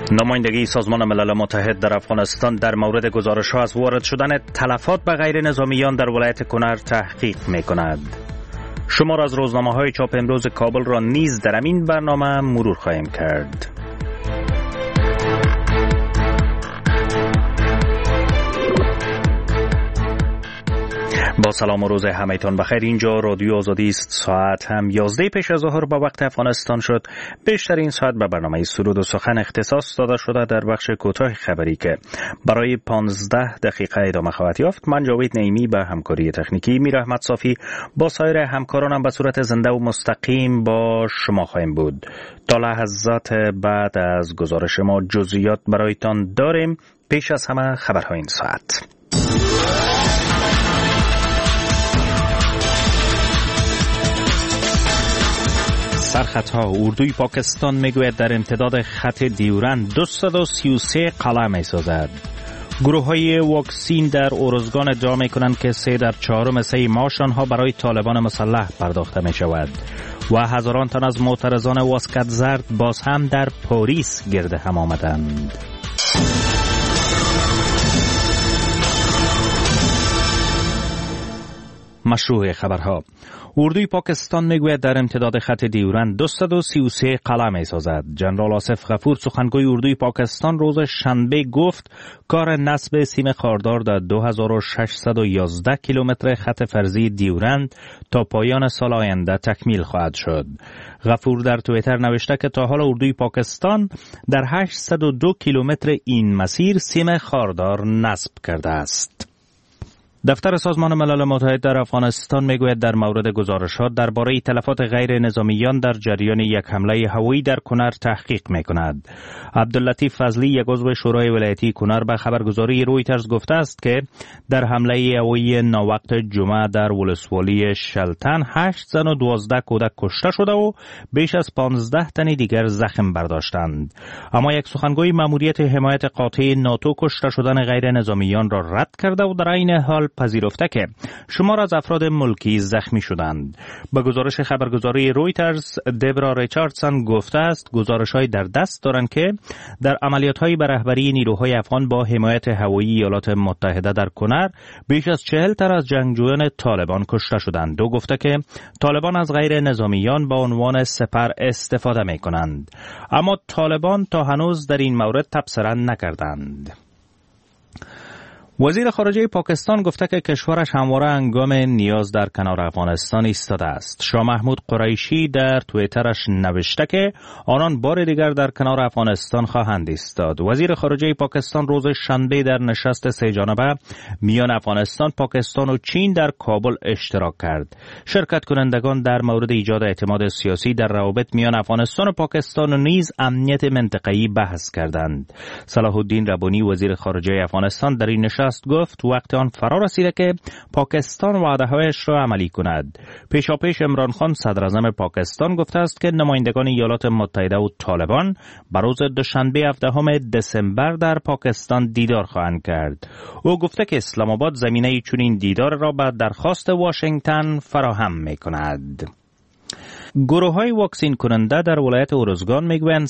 نمایندگی سازمان ملل متحد در افغانستان در مورد گزارش‌ها از وارد شدن تلفات به غیر نظامیان در ولایت کنر تحقیق می‌کند. شمار از روزنامه‌های چاپ امروز کابل را نیز در این برنامه مرور خواهیم کرد. با سلام و روز همه‌تان بخیر. اینجا رادیو آزادی است. ساعت هم 11 پیش از ظهر به وقت افغانستان شد. بیشتر این ساعت به برنامه سرود و سخن اختصاص داده شده در بخش کوتاه خبری که برای 15 دقیقه ادامه خواهد یافت. من جاوید نعیمی به همکاری تکنیکی، میر احمد صافی با سایر همکارانم به صورت زنده و مستقیم با شما خواهیم بود. تا لحظات بعد از گزارش ما جزئیات برایتان داریم. پیش از همه خبرهای این ساعت. سرخطها: اردوی پاکستان میگوید در امتداد خط دیورند 233 قلعه میسازد. گروه های واکسین در ارزگان ادعا میکنند که 3/4 معاش آنها برای طالبان مسلح پرداخته می شود و هزاران تن از معترضان واسکت زرد باز هم در پاریس گرد هم آمدند. مشروع خبرها: اردوی پاکستان میگوید در امتداد خط دیورند 233 قلعه میسازد. جنرال آصف غفور سخنگوی اردوی پاکستان روز شنبه گفت کار نصب سیم خاردار در 2611 کیلومتر خط فرضی دیورند تا پایان سال آینده تکمیل خواهد شد. غفور در توییتر نوشته که تا حال اردوی پاکستان در 802 کیلومتر این مسیر سیم خاردار نصب کرده است. دفتر سازمان ملل متحد در افغانستان میگوید در مورد گزارشات درباره تلفات غیر نظامیان در جریان یک حمله هوایی در کنر تحقیق میکند. عبداللطیف فضلی، یک عضو شورای ولایتی کنر، به خبرگزاری رویترز گفته است که در حمله هوایی ناوقت جمعه در ولسوالی شلتن 8 زن و 12 کودک کشته شده و بیش از 15 تن دیگر زخم برداشتند. اما یک سخنگوی ماموریت حمایت قاطع ناتو کشته شدن غیر نظامیان را رد کرده و در این حال پذیرفته که شمار از افراد ملکی زخمی شدند. به گزارش خبرگزاری رویترز، دبرا ریچاردسون گفته است گزارش‌های در دست دارند که در عملیات‌های به رهبری نیروهای افغان با حمایت هوایی ایالات متحده در کنر بیش از 40 تن از جنگجویان طالبان کشته شدند. او گفته که طالبان از غیر نظامیان با عنوان سپر استفاده می‌کنند، اما طالبان تا هنوز در این مورد تبصره نکردند. وزیر خارجه پاکستان گفته که کشورش همواره هنگام نیاز در کنار افغانستان ایستاده است. شاه محمود قریشی در توییترش نوشته که آنان بار دیگر در کنار افغانستان خواهند ایستاد. وزیر خارجه پاکستان روز شنبه در نشست سه جانبه میان افغانستان، پاکستان و چین در کابل اشتراک کرد. شرکت کنندگان در مورد ایجاد اعتماد سیاسی در روابط میان افغانستان و پاکستان و نیز امنیت منطقه‌ای بحث کردند. صلاح الدین ربانی، وزیر خارجه افغانستان، در این نشست گفت وقت آن فرا رسیده که پاکستان وعده‌هایش را عملی کند. پیشاپیش عمران خان، صدر اعظم پاکستان، گفته است که نمایندگان ایالات متحده و طالبان بر روز دوشنبه 17 دسامبر در پاکستان دیدار خواهند کرد. او گفته که اسلام آباد زمینه چنین دیدار را به درخواست واشنگتن فراهم می‌کند. گروه های واکسین کننده در ولایت ارزگان میگویند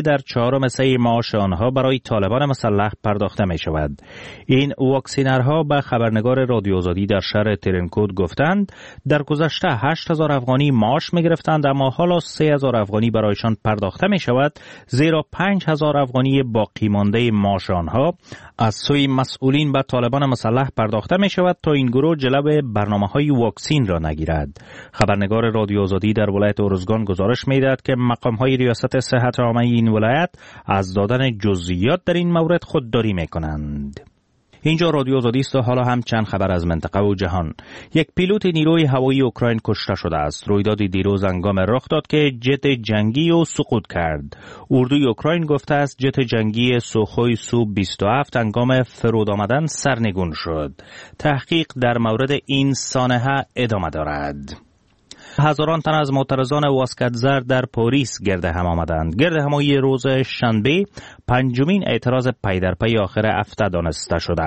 3/4 معاش آنها برای طالبان مسلح پرداخته می شود. این واکسینرها به خبرنگار رادیو آزادی در شهر ترنکود گفتند در گذشته 8000 افغانی معاش می گرفتند، اما حالا 3000 افغانی برایشان پرداخته می شود، زیرا 5000 افغانی باقی مانده معاش آنها از سوی مسئولین به طالبان مسلح پرداخته می شود تا این گروه جلو برنامه‌های واکسین را نگیرد. خبرنگار رادیو آزادی در ولایت ارزگان گزارش می‌دهد که مقام‌های ریاست صحت عامه این ولایت از دادن جزئیات در این مورد خودداری می‌کنند. اینجا رادیو آزادی است و حالا هم چند خبر از منطقه و جهان. یک پیلوت نیروی هوایی اوکراین کشته شده است. رویدادی دیروز هنگام رخ داد که جت جنگی او سقوط کرد. اردوی اوکراین گفته است جت جنگی سوخوی سو 27 هنگام فرود آمدن سرنگون شد. تحقیق در مورد این سانحه ادامه دارد. هزاران تن از معترضان واسکت زرد در پاریس گرد هم آمدند. گرد همایی روز شنبه پنجمین اعتراض پی در پی آخر هفته دانسته شده.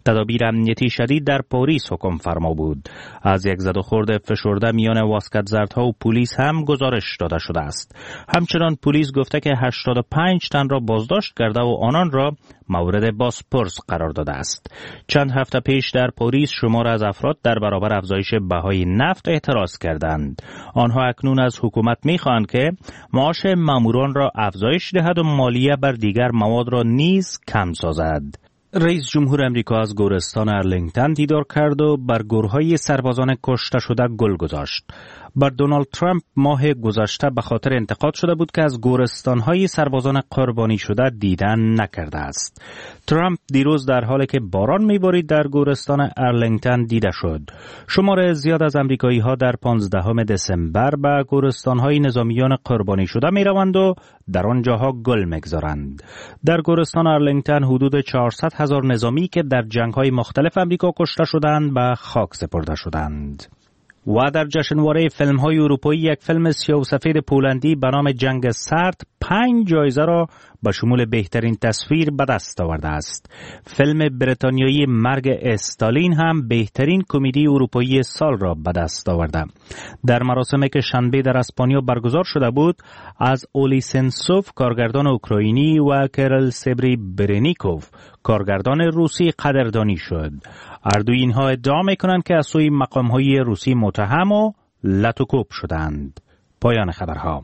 تدابیر امنیتی شدید در پاریس حکم فرما بود. از یک زد و خورد فشرده میان واسکت‌زردها و پلیس هم گزارش داده شده است. همچنان پلیس گفته که 85 تن را بازداشت کرده و آنان را مورد بازپرس قرار داده است. چند هفته پیش در پاریس شمار از افراد در برابر افزایش بهای نفت اعتراض کردند. آنها اکنون از حکومت می‌خواهند که معاش ماموران را افزایش دهد و مالیه بر دیگر مواد را نیز کم سازد. رئیس جمهور امریکا از گورستان ارلینگتن دیدار کرد و بر گورهای سربازان کشته شده گل گذاشت. بر دونالد ترامپ ماه گذشته به خاطر انتقاد شده بود که از گورستانهای سربازان قربانی شده دیدن نکرده است. ترامپ دیروز در حالی که باران میبارید در گورستان ارلینگتن دیده شد. شمار زیاد از امریکایی‌ها در 15 دسامبر به گورستانهای نظامیان قربانی شده میروند و در آنجاها گل میگذارند. در گورستان ارلینگتن حدود 400,000 نظامی که در جنگ‌های مختلف امریکا کشته شدند به خاک سپرده شدند. و در جشنواره فیلم‌های اروپایی یک فیلم سیاه و سفید پولندی به نام جنگ سرد 5 جایزه را به شمول بهترین تصویر به دست آورده است. فیلم بریتانیایی مرگ استالین هم بهترین کمدی اروپایی سال را به دست آورده. در مراسمی که شنبه در اسپانیا برگزار شده بود، از اولی سنسوف کارگردان اوکراینی و کرل سبری برنیکوف کارگردان روسی قدردانی شد. هر دوی اینها ادعا میکنند که از سوی مقام‌های روسی متهم و لطوکوب شدند. پایان خبرها.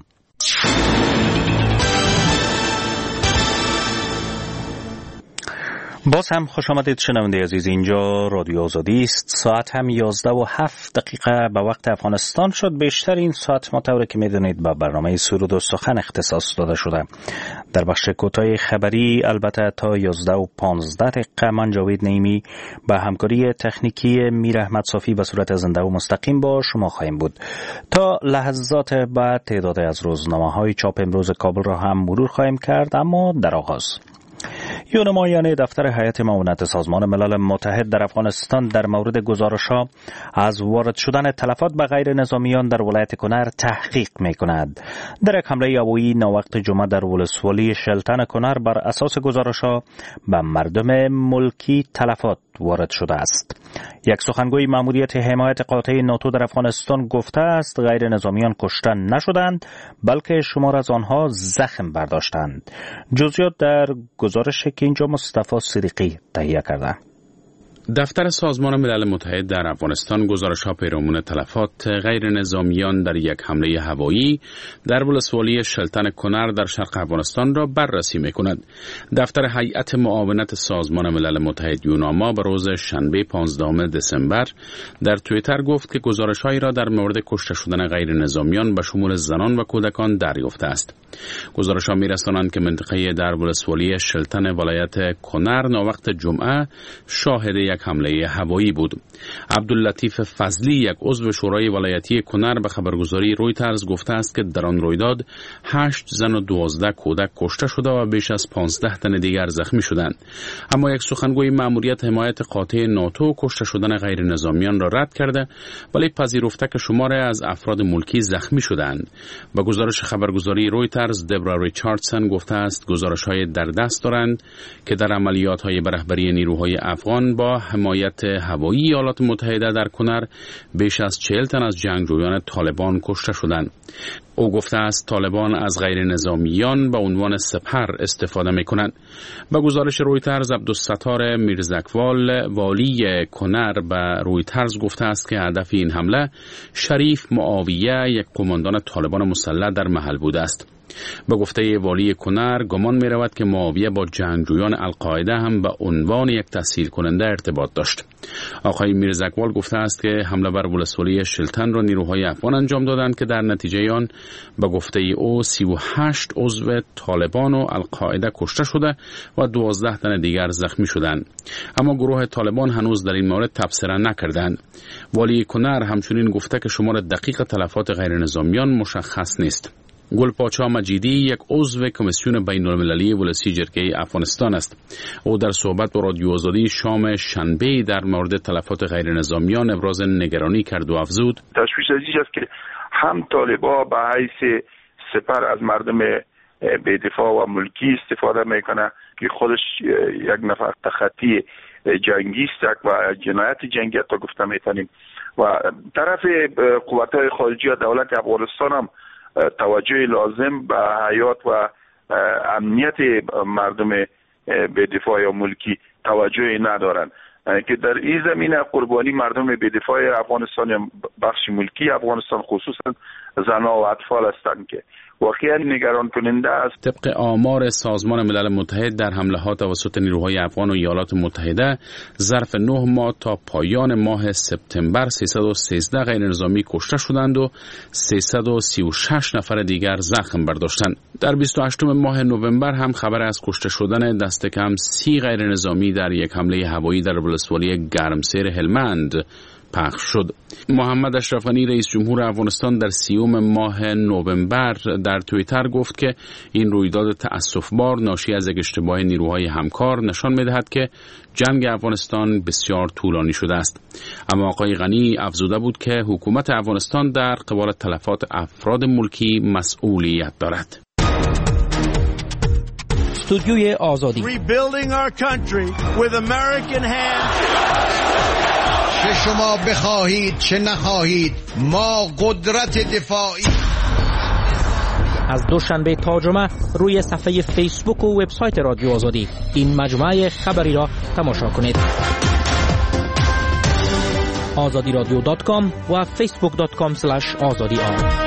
باز هم خوش آمدید شنونده عزیز، اینجا رادیو آزادی است. ساعت هم 11:07 به وقت افغانستان شد. بیشتر این ساعت مطوری که میدونید به برنامه سرود و سخن اختصاص داده شده. در بخش کوتاه خبری البته تا 11:15 من جاوید نعیمی به همکاری تکنیکی میر احمد صافی به صورت زنده و مستقیم با شما خواهیم بود. تا لحظات بعد تعداد از روزنامه‌های چاپ امروز کابل را هم مرور خواهیم کرد، اما در آغاز نماینده دفتر هیئت معاونت سازمان ملل متحد در افغانستان در مورد گزارش‌ها از وارد شدن تلفات به غیر نظامیان در ولایت کنر تحقیق می‌کند. در یک حمله هوایی ناوقت جمعه در ولسوالی شلتن کنر بر اساس گزارش‌ها به مردم ملکی تلفات وارد شده است. یک سخنگوی ماموریت حمایت قاطع ناتو در افغانستان گفته است غیر نظامیان کشته نشدند، بلکه شمار از آنها زخم برداشتند. جزئیات در گزارشی که اینجا مصطفی صدیقی تهیه کرده. دفتر سازمان ملل متحد در افغانستان گزارش‌ها پیرامون تلفات غیر نظامیان در یک حمله هوایی در ولسوالی شلتن کنر در شرق افغانستان را بررسی می‌کند. دفتر هیئت معاونت سازمان ملل متحد یوناما به روز شنبه 15 دسامبر در توییتر گفت که گزارش‌هایی را در مورد کشته شدن غیر نظامیان به شمول زنان و کودکان دریافته است. گزارش‌ها می‌رسانند که منطقه در ولسوالی شلتن ولایت کنر ناوقت جمعه شاهد یک حمله هوایی بود. عبداللطیف فضلی، یک عضو شورای ولایتی کنر، به خبرگزاری رویترز گفته است که در آن رویداد 8 زن و 12 کودک کشته شده و بیش از 15 تن دیگر زخمی شدند. اما یک سخنگوی ماموریت حمایت قاطع ناتو کشته شدن غیر نظامیان را رد کرده، ولی پذیرفته که شماری از افراد ملکی زخمی شدند. با گزارش خبرگزاری رویترز، دبرا ریچاردسن گفته است گزارش‌های در دست دارند که در عملیات‌های به رهبری نیروهای افغان با حمایت هوایی ایالات متحده در کنر بیش از 40 تن از جنگجویان طالبان کشته شدند. او گفته است طالبان از غیر نظامیان به عنوان سپر استفاده می‌کنند. با گزارش رویترز، عبدالستار میرزکوال، والی کنر، به رویترز گفته است که هدف این حمله شریف معاویه، یک قماندان طالبان مسلح در محل بوده است. به گفته والی کنر گمان می رود که معاویه با جنگجویان القاعده هم به عنوان یک تسهیل کننده ارتباط داشت. آقای میرزکوال گفته است که حمله بر ولسوالی شلتن را نیروهای افغان انجام دادند که در نتیجه آن به گفته او 38 عضو طالبان و القاعده کشته شده و 12 تن دیگر زخمی شدند. اما گروه طالبان هنوز در این مورد تبصره نکردند. والی کنر همچنین گفته که شمار دقیق تلفات غیر نظامیان مشخص نیست. گلپاچا مجیدی، یک عضو کمیسیون بین‌المللی ولسی جرگه افغانستان است. او در صحبت با رادیو آزادی شام شنبه در مورد تلفات غیر نظامیان ابراز نگرانی کرد و افزود: تشویش عزیز است که هم طالبان به حیث سپر از مردم به دفاع و ملکی استفاده میکنه که خودش یک نفر تخطی جنگی است و جنایت جنگی تا گفته میتونیم. و طرف قوت‌های خارجی و دولت افغانستان هم توجه لازم به حیات و امنیت مردم به دفاع یا ملکی توجه ندارن که در این زمینه قربانی مردم به دفاع افغانستان یا بخش ملکی افغانستان خصوصا زنان و اطفال هستند که واقعا نگران کننده است. طبق آمار سازمان ملل متحد در حملات توسط نیروهای افغان و ایالات متحده ظرف 9 ماه تا پایان ماه سپتامبر 313 غیرنظامی کشته شدند و 336 نفر دیگر زخم برداشتند. در 28 ماه نوامبر هم خبر از کشته شدن دست کم 30 غیرنظامی در یک حمله هوایی در ولسوالی گرمسیر هلمند پخش شد. محمد اشرف غنی رئیس جمهور افغانستان در 30 ماه نوامبر در توییتر گفت که این رویداد تأسف‌بار ناشی از یک اشتباه نیروهای همکار نشان می‌دهد که جنگ افغانستان بسیار طولانی شده است. اما آقای غنی افزوده بود که حکومت افغانستان در قبال تلفات افراد ملکی مسئولیت دارد. استودیوی آزادی چه شما بخواهید چه نخواهید ما قدرت دفاعی. از دوشنبه تا جمعه روی صفحه فیسبوک و وبسایت رادیو آزادی این مجموعه خبری را تماشا کنید. azadiradio.com و facebook.com/azadi.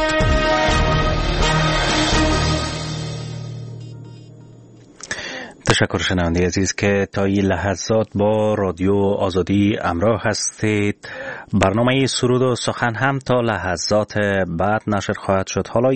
تشکر شنونده عزیز که تا این لحظات با رادیو آزادی همراه هستید. برنامه سرود و سخن هم تا لحظات بعد نشر خواهد شد. حالا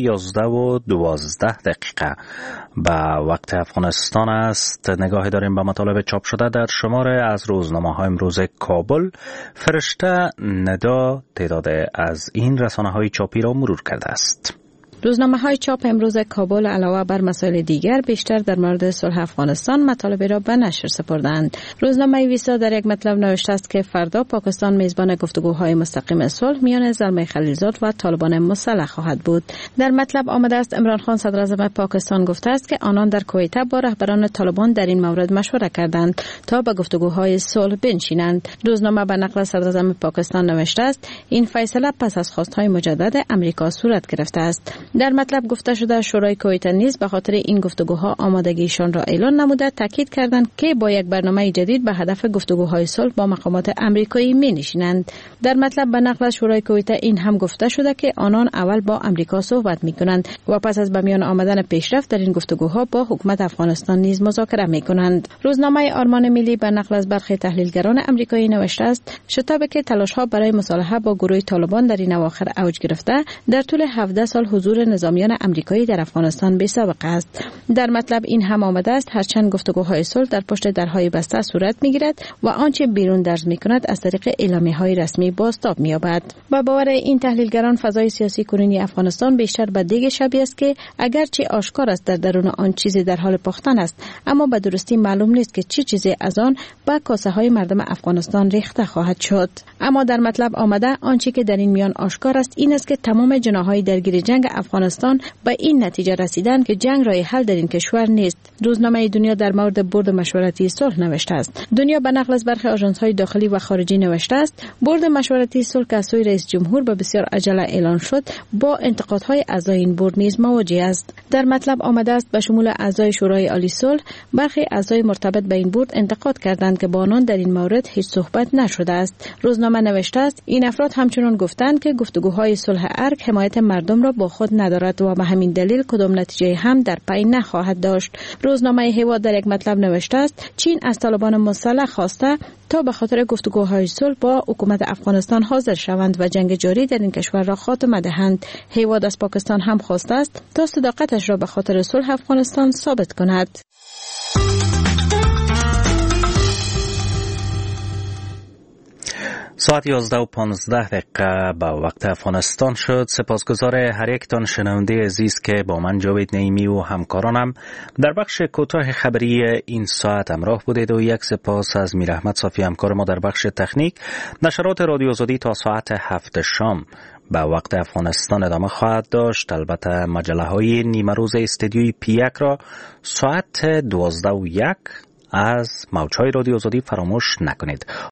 11:12 به وقت افغانستان است. نگاهی داریم به مطالب چاپ شده در شماره از روزنامه‌های امروز کابل. فرشته ندا تعداد از این رسانه‌های چاپی را مرور کرده است. روزنامه‌های چاپ امروز کابل علاوه بر مسائل دیگر بیشتر در مورد صلح افغانستان مطالب را به نشر سپردند. روزنامه ویسا در یک مطلب نوشته است که فردا پاکستان میزبان گفتگوهای مستقیم صلح میان زلمه خلیلزاد و طالبان مسلح خواهد بود. در مطلب آمده است عمران خان صدر اعظم پاکستان گفته است که آنان در کویت با رهبران طالبان در این مورد مشوره کردند تا به گفتگوهای صلح بنشینند. روزنامه به نقل صدر اعظم پاکستان نوشته است این فیصله پس از خواستهای مجدد امریکا صورت گرفته است. در مطلب گفته شده شورای کویت نیز به خاطر این گفتگوها آمادگیشان را اعلان نموده تاکید کردند که با یک برنامه جدید به هدف گفتگوهای صلح با مقامات آمریکایی می‌نشینند. در مطلب به نقل شورای کویت این هم گفته شده که آنان اول با آمریکا صحبت می‌کنند و پس از به میان آمدن پیشرفت در این گفتگوها با حکومت افغانستان نیز مذاکره می‌کنند. روزنامه آرمان ملی به نقل از برخی تحلیلگران آمریکایی نوشته است شتابی که تلاش‌ها برای مصالحه با گروه طالبان در این اواخر اوج گرفته در طول 17 سال حضور نظامیان آمریکایی در افغانستان بی‌سابقه است. در مطلب این هم آمده است هرچند گفتگوهای صلح در پشت درهای بسته صورت می‌گیرد و آنچه بیرون درز می‌کند از طریق اعلامیه‌های رسمی بازتاب می‌یابد. با باور این تحلیلگران فضای سیاسی کنونی افغانستان بیشتر به دیگ شبیه است که اگرچه آشکار است در درون آن چیزی در حال پختن است اما به درستی معلوم نیست که چه چیزی از آن به کاسه‌های مردم افغانستان ریخته خواهد شد. اما در مطلب آمده آنچه که در این میان آشکار است این است که تمام جناح‌های درگیر جنگ افغانستان به این نتیجه رسیدند که جنگ راه حل در این کشور نیست. روزنامه دنیا در مورد برد مشورتی صلح نوشته است. دنیا به نقل از برخی آژانس‌های داخلی و خارجی نوشته است برد مشورتی صلح که از سوی رئیس جمهور به بسیار عجله اعلان شد با انتقادهای اعضای این برد نیز مواجه است. در مطلب آمده است به شمول اعضای شورای عالی صلح برخی اعضای مرتبط به این برد انتقاد کردند که با آنان در این مورد هیچ صحبت نشده است. روزنامه نوشته است این افراد همچنان گفتند که گفتگوهای صلح ارگ حمایت مردم را با خود ندارد و به همین دلیل کدام نتیجه هم در پی نخواهد داشت. روزنامه هوا در یک مطلب نوشته است چین از طالبان مسلح خواسته تا به خاطر گفتگوهای صلح با حکومت افغانستان حاضر شوند و جنگ جاری در این کشور را خاتمه دهند. هوا از پاکستان هم خواسته است تا صداقتش را به خاطر صلح افغانستان ثابت کند. ساعت 11:15 به وقت افغانستان شد. سپاسگزار هر یکتان شنونده عزیز که با من جاوید نعیمی و همکارانم در بخش کوتاه خبری این ساعت همراه بودید و یک سپاس از میر احمد صافی همکار ما در بخش تکنیک. نشرات رادیو آزادی تا ساعت 7 شام به وقت افغانستان ادامه خواهد داشت. البته مجله های نیمه روز استدیوی پی یک را ساعت 12:01 از موج‌های رادیو آزادی فراموش نکنید.